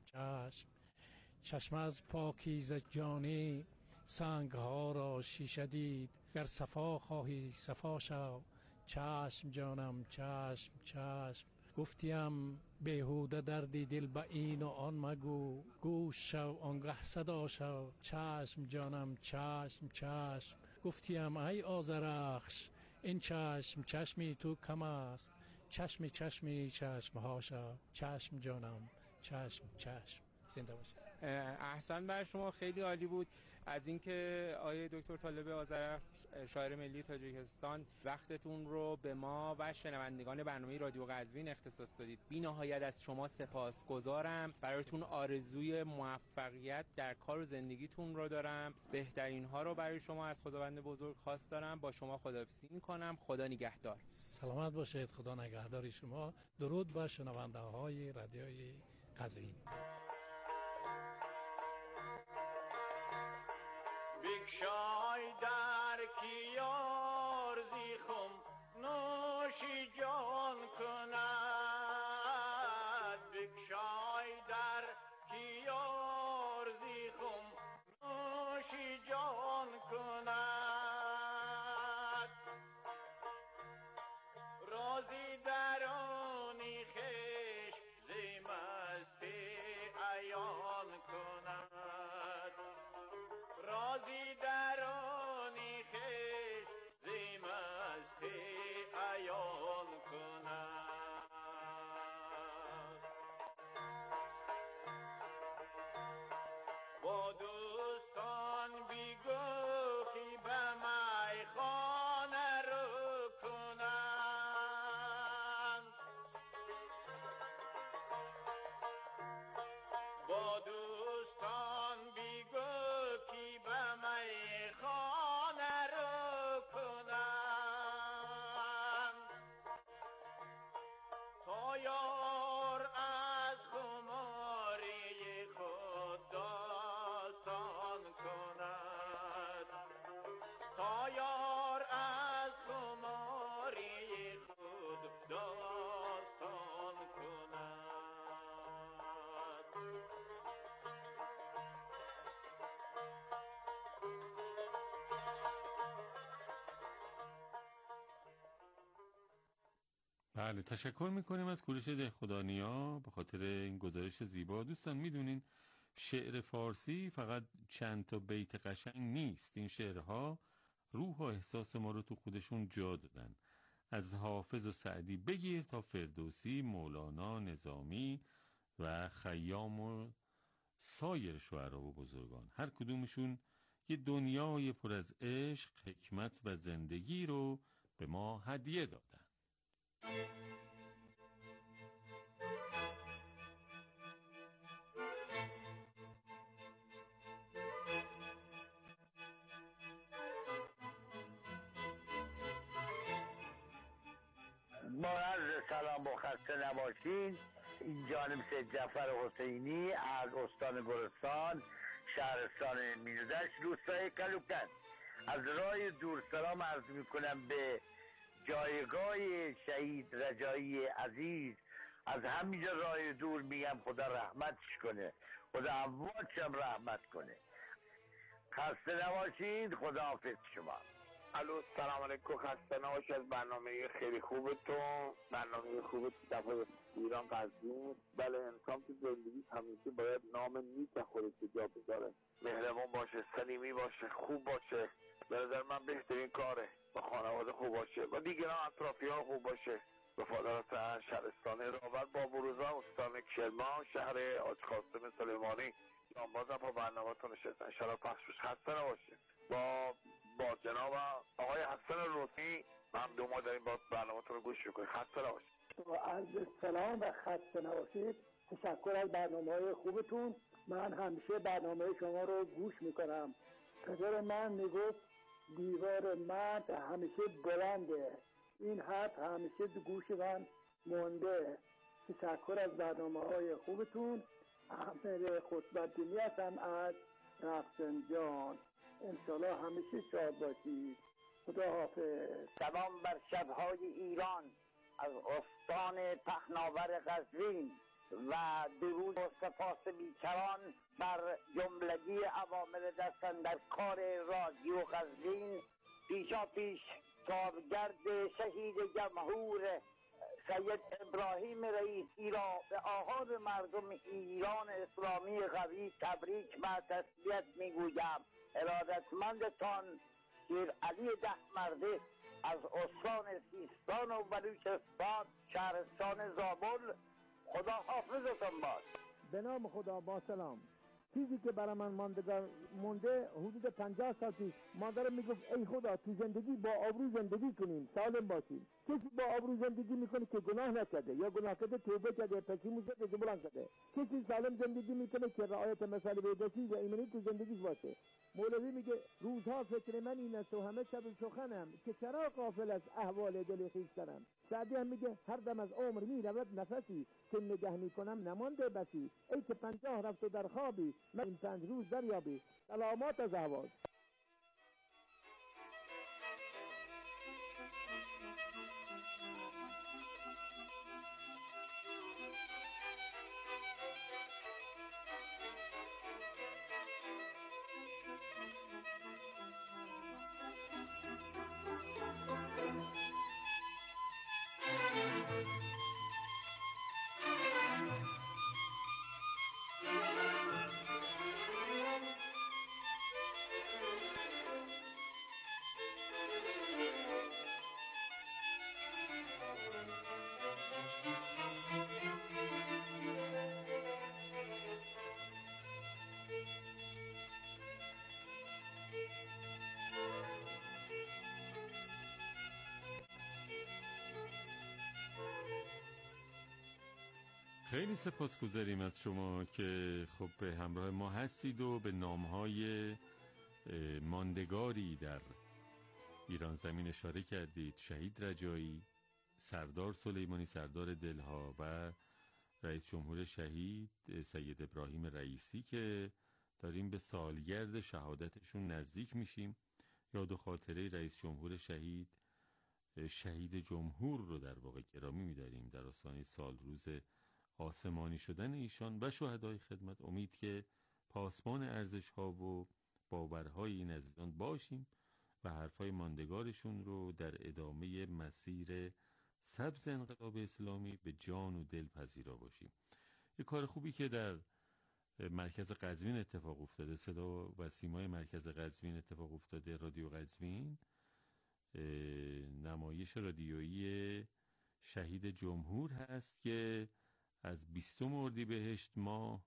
چشم چشم از پاکیزه جانی سنگ ها را شیشه دید، گر صفا خواهی صفا شو چشم جانم چشم چشم. گفتیم بیهوده دردی دل به این و آن مگو، گوش شو آنگه صدا شو چشم جانم چشم چشم. گفتیم ای آذرخش این چشم چشمی تو کم است، چشمی چشمی چشم ها شو چشم جانم چشم چشم. زنده باشید. احسن بر شما، خیلی عالی بود. از اینکه آقای دکتر طالب آذرخش شاعر ملی تاجیکستان وقتتون رو به ما و شنوندگان برنامه رادیو قزوین اختصاص دادید. بی نهایت از شما سپاسگزارم. براتون آرزوی موفقیت در کار و زندگیتون رو دارم. بهترین ها رو برای شما از خداوند بزرگ خواست دارم. با شما خداحافظی میکنم. خدا نگهدار. سلامت باشید. خدا نگهدار شما. درود بر شنونده های رادیوی قزوین. بگشای در کیار زیخم نوشی جان کند، بگشای در کیار زیخم نوشی جان کند، رازی درونی خیش زیمستی عیان کند، رازی درونی خیش زیمستی عیان کند. با دوستان بیگوخی به میخانه رو کنند، با دوستان بیگوخی به میخانه رو کنند، تا یار از خماری خود داستان کند، تا یار از خماری خود داستان کند. بله، تشکر میکنیم از کوروش دهخدانیا به خاطر این گزارش زیبا. دوستان میدونین شعر فارسی فقط چند تا بیت قشنگ نیست. این شعرها روح و احساس ما رو تو خودشون جا دادن. از حافظ و سعدی بگیر تا فردوسی، مولانا، نظامی و خیام و سایر شعرا و بزرگان، هر کدومشون یه دنیای پر از عشق، حکمت و زندگی رو به ما هدیه دادن. با عرض سلام و خسته نباشید. این جانب سید جعفر حسینی از استان گلستان، شهرستان میردشت، روستای کلوکت. از راه دور سلام عرض میکنم به جایگاه شهید رجایی عزیز. از همینجا راه دور میگم خدا رحمتش کنه، خدا امواتشم رحمت کنه. خسته نباشید. خدا حافظ شما. الو سلام علیکم، خسته نباشید از برنامه خیلی خوبتون. برنامه خوب دفعه ایران قزوین. بله، انسان تو زندگی همیشه باید نام نیک خودش جا بذاره، مهربان باشه، صمیمی باشه، خوب باشه. به نظر من بهترین کاره با خانواده خوب باشه، با دیگران اطرافیان خوب باشه. وفادار هستن. شهرستان راوت با بروزان، استان کرمان، شهر حاج قاسم سلیمانی. جانبازم با برنامه‌تون نشستن، انشاءالله پخشش. خسته نباشید. با با جناب آقای حسن روسی هم دو ما داریم با برنامه‌تون رو گوش می‌کنیم. خسته نباشید. با عرض سلام و خسته نباشید. تشکر از برنامه‌های خوبتون. من همیشه برنامه شما رو گوش میکنم. پدر من میگفت دیوار مرد همیشه بلنده. این حرف همیشه تو گوش من مونده. تشکر از برنامه‌های خوبتون. احمد خطب‌الدینی هستم از رفسنجان. انشالله همیشه شاد باشید. خدا حافظ. سلام بر شب‌های ایران از استان پهناور قزوین. و درود و سپاس بیکران بر جملگی عوامل دستن در کار رادیو قزوین. پیشا پیش سالگرد شهید جمهور سید ابراهیم رئیسی را به آحاد مردم ایران اسلامی قوی تبریک و تسلیت میگویم. ارادتمندتان شیر علی دهمرده از استان سیستان و بلوچستان، شهرستان زابل. خدا حافظتان باد. به نام خدا. با سلام. چیزی که برای من ماندگار مونده حدود پنجاه سال پیش مادرم میگفت ای خدا تو زندگی با آبرو زندگی کنیم، سالم باشیم. کسی با آبرو زندگی میکنه که گناه نکرده یا گناه کرده توبه کرده، پشیمون شده، جبران کرده. کسی سالم زندگی میکنه که رعایت مسائل بهداشتی و ایمنی تو زندگیش باشه. مولوی میگه روزها فکر من این است و همه شب سخنم که چرا غافل از احوال دل خویشتنم. سعدی هم میگه هر دم از عمر میرود نفسی که نگه میکنم نمانده بسی. ای که پنجاه رفت و در خوابی من این پنج روز دریابی. سلامات از احوال. خیلی سپاسگزاریم از شما که خب به همراه ما هستید و به نامهای ماندگاری در ایران زمین اشاره کردید. شهید رجایی، سردار سلیمانی سردار دلها و رئیس جمهور شهید سید ابراهیم رئیسی که داریم به سالگرد شهادتشون نزدیک میشیم. یاد و خاطره رئیس جمهور شهید شهید جمهور رو در واقع گرامی می‌داریم در آستانه سالروز آسمانی شدن ایشان و شهدای خدمت. امید که پاسبان ارزش‌ها و باورهای این عزیزان باشیم و حرفای ماندگارشون رو در ادامه مسیر سبز انقلاب اسلامی به جان و دل پذیرا باشیم. یه کار خوبی که در مرکز قزوین اتفاق افتاده، صدا و سیمای مرکز قزوین اتفاق افتاده، رادیو قزوین، نمایش رادیویی شهید جمهور هست که از بیستم اردیبهشت ماه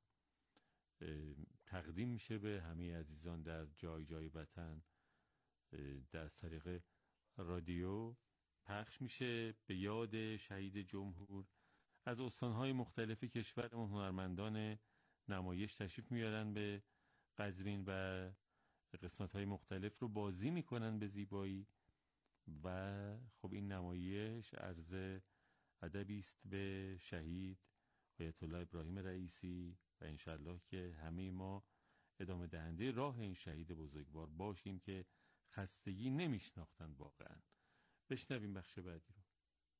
تقدیم میشه به همه عزیزان در جای جای وطن. در طریق رادیو پخش میشه به یاد شهید جمهور. از استانهای مختلف کشورمون هنرمندان نمایش تشریف میارن به قزوین و قسمت‌های مختلف رو بازی میکنن به زیبایی و خب این نمایش عرض ادبی است به شهید آیت الله ابراهیم رئیسی و انشالله که همه ما ادامه دهنده راه این شهید بزرگوار باشیم که خستگی نمیشناختن واقعا. بشنویم بخش بعدی رو.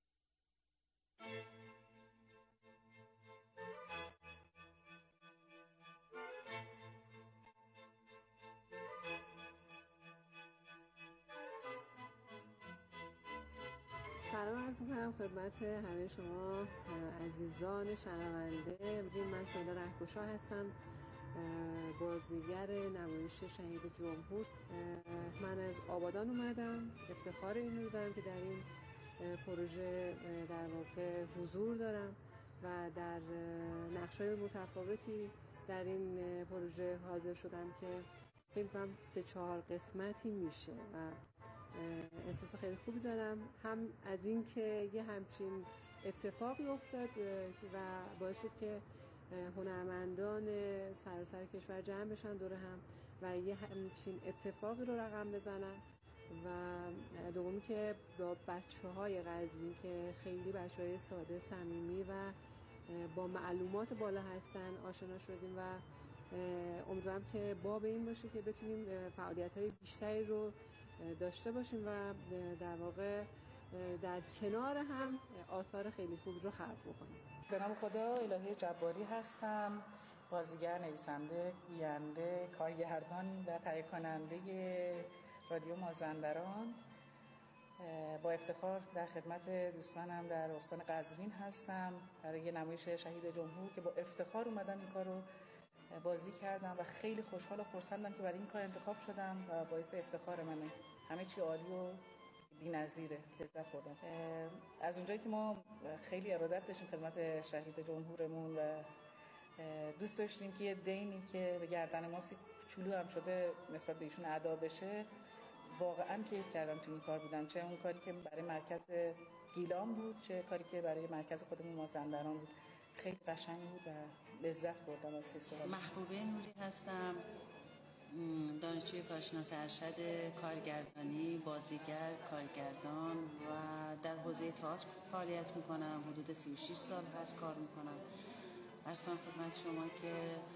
سلام عرض می‌کنم خدمت همه شما عزیزان شنونده. من شهلا رهکشا هستم، بازیگر نمایش شهید جمهور. من از آبادان اومدم، افتخار این رو دارم که در این پروژه در واقع حضور دارم و در نقش‌های متفاوتی در این پروژه حاضر شدم که فکر می‌کنم سه چهار قسمتی میشه و احساس خیلی خوبی دارم، هم از این که یه همچین اتفاقی افتاد و باعث شد که هنرمندان سراسر کشور جمع بشن دور هم و یه همچین اتفاقی رو رقم بزنن و دومی که با بچه‌های قزوین که خیلی بچه‌های ساده صمیمی و با معلومات بالا هستن آشنا شدیم و امیدوارم که باب این باشه که بتونیم فعالیت‌های بیشتری رو داشته باشیم و در واقع در کنار هم آثار خیلی خوب رو خلق بکنیم. به نام خدا، الهی جباری هستم. بازیگر، نویسنده، گوینده، کارگردان و تهیه کننده رادیو مازندران. با افتخار در خدمت دوستانم در استان قزوین هستم برای نمایش شهید جمهور که با افتخار اومدم این کار رو بازی کردم و خیلی خوشحال و خرسندم که برای این کار انتخاب شدم و باعث افتخار منه. همه چی عالی و بی‌نظیره، لذت بردم. از اونجایی که ما خیلی ارادت داشتیم خدمت شهید جمهورمون و دوست داشتیم که یه دینی که به گردن ما کوچولو هم شده نسبت به ایشون ادا بشه، واقعا کیف کردم تو این کار بودم. چه اون کاری که برای مرکز گیلان بود، چه کاری که برای مرکز خودمون مازندران بود. خیلی قشنگ بود و لذت بردم از حس و حال. محبوبه نوری هستم، دانشجوی کارشناس ارشد، کارگردانی، بازیگر، کارگردان و در حوزه تئاتر فعالیت میکنم. حدود سی و شش سال هست کار میکنم. عرض کنم خدمت شما که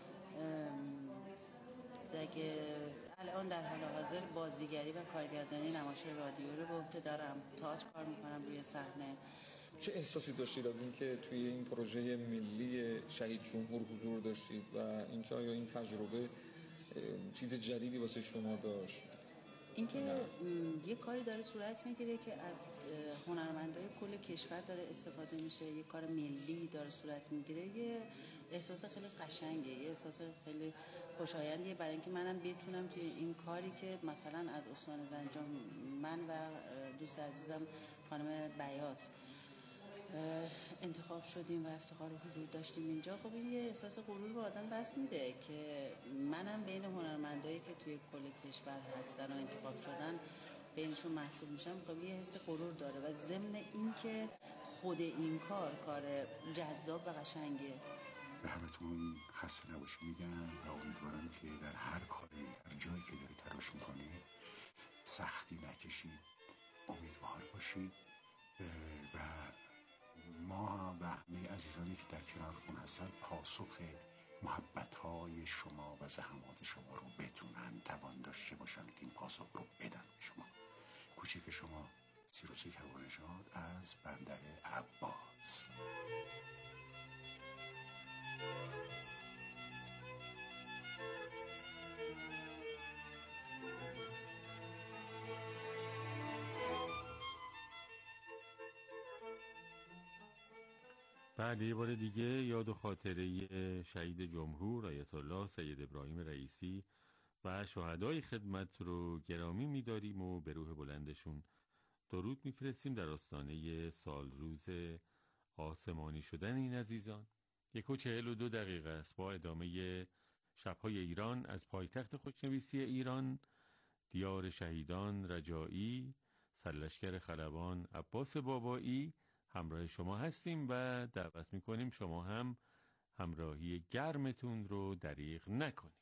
دیگه الان در حال حاضر بازیگری و کارگردانی نمایش رادیو رو به عهده دارم. تئاتر کار میکنم روی صحنه. چه احساسی داشتید از اینکه توی این پروژه ملی شهید جمهور حضور داشتید و اینکه آیا این تجربه چیز جدیدی واسه شما داشت؟ اینکه یه کاری داره صورت میگیره که از هنرمندای کل کشور داره استفاده میشه، یه کار ملی داره صورت میگیره، یه احساس خیلی قشنگه، یه احساس خیلی خوشایندیه برای اینکه منم بتونم توی این کاری که مثلا از استان زنجان من و دوست عزیزم خانم بیات انتخاب شدیم و افتخار حضور داشتیم اینجا. خب این یه احساس غرور به آدم دست میده که منم بین هنرمندایی که توی کل کشور هستن و انتخاب شدن بینشون محسوب میشم. خب یه حس غرور داره و ضمن این که خود این کار کار جذاب و قشنگه. به همتون خسته نباشید میگم و امیدوارم که در هر کاری، هر جایی که داری تلاش میکنی سختی نکشید، امیدوار باشید و ما و همه عزیزانی که در کنارتون هستن پاسخ محبت‌های شما و زحمات شما رو بتونن توان داشته باشن که این پاسخ رو بدن به شما. کوچیک شما سیروسی کبانشاد از بندر عباس. بله، یه بار دیگه یاد و خاطره شهید جمهور آیت الله سید ابراهیم رئیسی و شهدای خدمت رو گرامی می‌داریم و به روح بلندشون درود می‌فرستیم در آستانه سال روز آسمانی شدن این عزیزان. یک و چهل و دو دقیقه است. با ادامه شب‌های ایران از پایتخت خوشنویسی ایران، دیار شهیدان رجایی، سرلشکر خلبان عباس بابایی همراه شما هستیم و دعوت میکنیم شما هم همراهی گرمتون رو دریغ نکنید.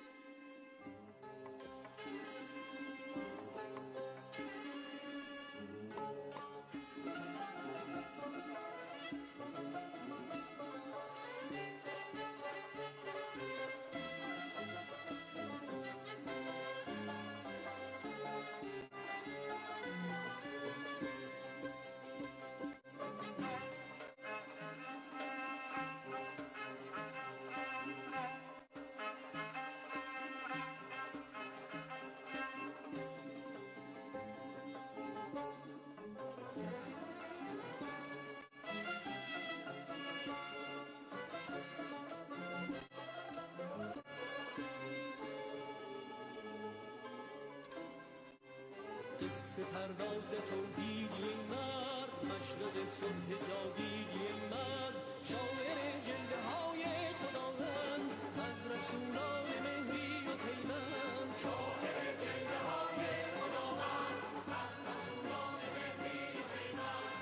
قصه پرداز توحیدی مرد، مشرق صبح جاویدی مرد، شاعر جلوه های خداوند از رسولان مهری و پیوند. شاعر جلوه های خداوند از رسولان مهری و پیوند.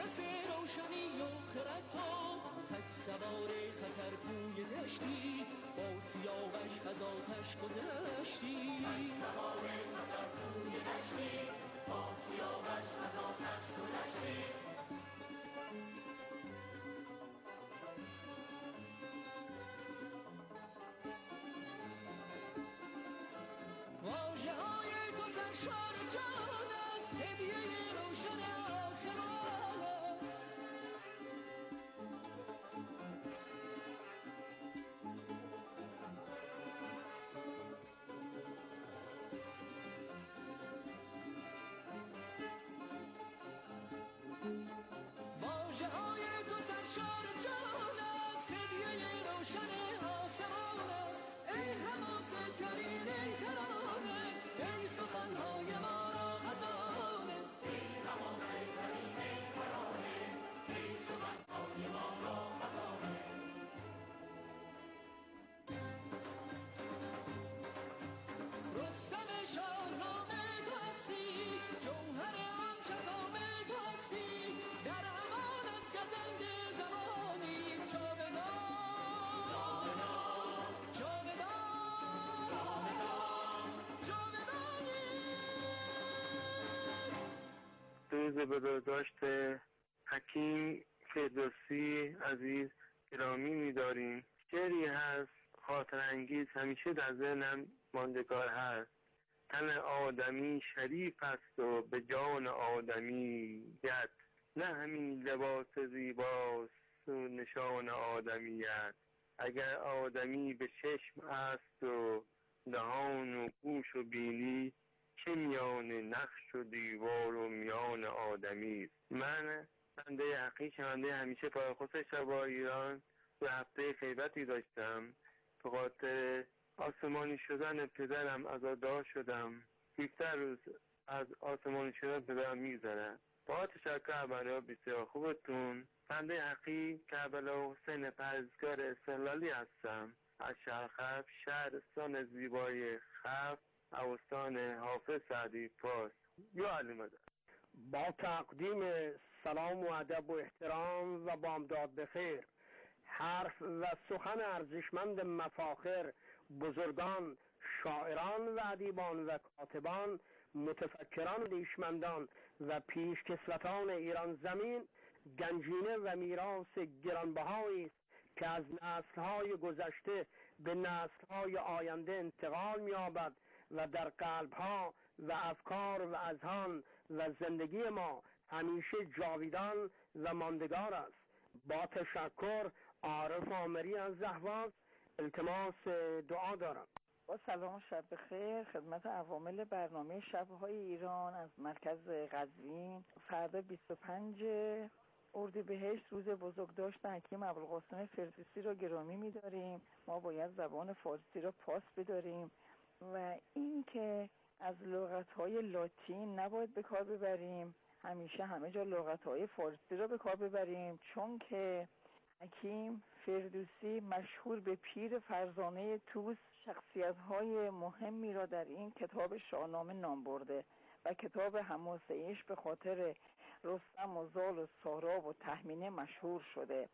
سوار خطرگوی دشتی با سیاوش از آتش گذشتی سوار تترگوی گشتی با سیاوش از آتش گذشتی واژه های تو سرشار جان است هدیه روشن آسمان است واژه های تو سرشار جان است هدیه روشن آسمان است ای حماسه ترین ای ترانه ای سخنهای ما را خزانه ای حماسه ترین ای ترانه ای سخنهای ما را خزانه رستم شاهنامه تو هستی جوهر آن شهامه تو هستی در امان از گزند زمانی جاودان جاودان جاودانی روز بزرگداشت حکیم فردوسی عزیز گرامی می‌داریم. شعری هست خاطر انگیز همیشه در ذهنم ماندگار هست. تن آدمی شریف است و به جان آدمیت نه همین لباس زیباست و نشان آدمیت. اگر آدمی به چشم است و دهان و گوش و بینی چه میان نقش و دیوار و میان آدمی است. من بنده حقیق شنونده همیشه پایخوش شب‌های ایران و هفته غیبتی داشتم. به خاطر آسمانی شدن پدرم عزادار شدم. بیشتر روز از آسمانی شدن پدرم میگذرد. با تشکر برای بسیار خوبتون. بنده حقیق کربلا حسین پرهیزگار استقلالی هستم از شهر شهرستان زیبای خف اوستان حافظ سعدی فارس. یا علی مدد. با تقدیم سلام و ادب و احترام و بامداد بخیر، حرف و سخن ارزشمند مفاخر بزرگان، شاعران و ادیبان و کاتبان، متفکران و دانشمندان و پیشکسوتان ایران زمین گنجینه و میراث گرانبهایی است که از نسل‌های گذشته به نسل‌های آینده انتقال می‌یابد و در قلب‌ها و افکار و اذهان و زندگی ما همیشه جاویدان و ماندگار است. با تشکر، عارف آمری از زهواز. التماس دعا دارم. با سلام و شب بخیر خدمت عوامل برنامه شب‌های ایران از مرکز قزوین. فردا بیست و پنجم اردیبهشت روز بزرگداشت حکیم ابوالقاسم فردوسی را گرامی می‌داریم. ما باید زبان فارسی را پاس بداریم و این که از لغت‌های لاتین نباید به کار ببریم، همیشه همه جا لغت‌های فارسی را به کار ببریم، چون که حکیم فردوسی مشهور به پیر فرزانه طوس شخصیت‌های مهمی را در این کتاب شاهنامه نام برده و کتاب حماسه عشق به خاطر رستم و زال و سارا و تهمینه مشهور شده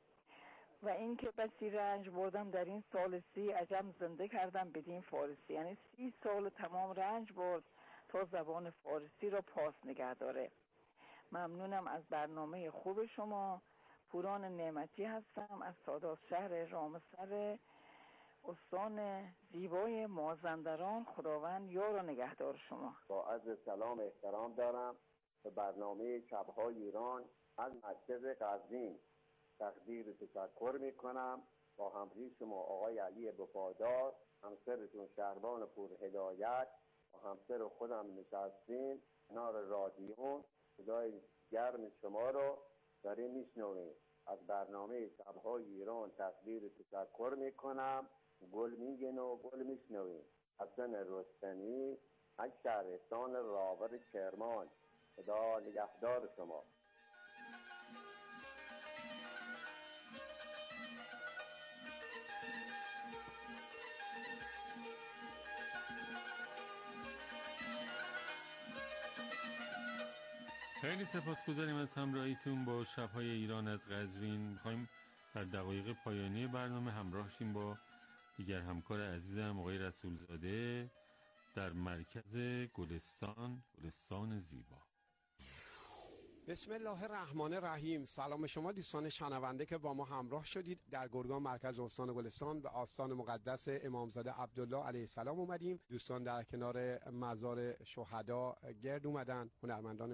و این که بسی رنج بردم در این سال سی عجم زنده کردم بدین فارسی، یعنی سی سال تمام رنج برد تا زبان فارسی را پاس نگه داره. ممنونم از برنامه خوب شما. پوران نعمتی هستم از سادات شهر رامسر استان زیبای مازندران. خداوند یار و نگهدار شما. با عرض سلام احترام دارم به برنامه شب‌های ایران از مرکز قزوین تقدیر تشکر میکنم. با همراهی شما آقای علی وفادار، همسرتون شهربان پور هدایت و همسر خودم نشستیم کنار رادیون صدای گرم شما رو داریم میشنویم. از برنامه شب‌های ایران تقدیر تشکر میکنم. گل میگن و گل میشنویم. حسن رستمی از شهرستان راور کرمان. خدا نگهدار شما. خیلی سپاسگزاریم از همراهیتون با شب‌های ایران از قزوین. می‌خوایم در دقایق پایانی برنامه همراه شیم با دیگر همکار عزیزم آقای رسولزاده در مرکز گلستان، گلستان زیبا. بسم الله الرحمن الرحیم. سلام شما دوستان شنونده که با ما همراه شدید. در گرگان مرکز استان گلستان به آستان مقدس امامزاده عبدالله علیه السلام اومدیم. دوستان در کنار مزار شهدا گرد اومدن، هنرمندان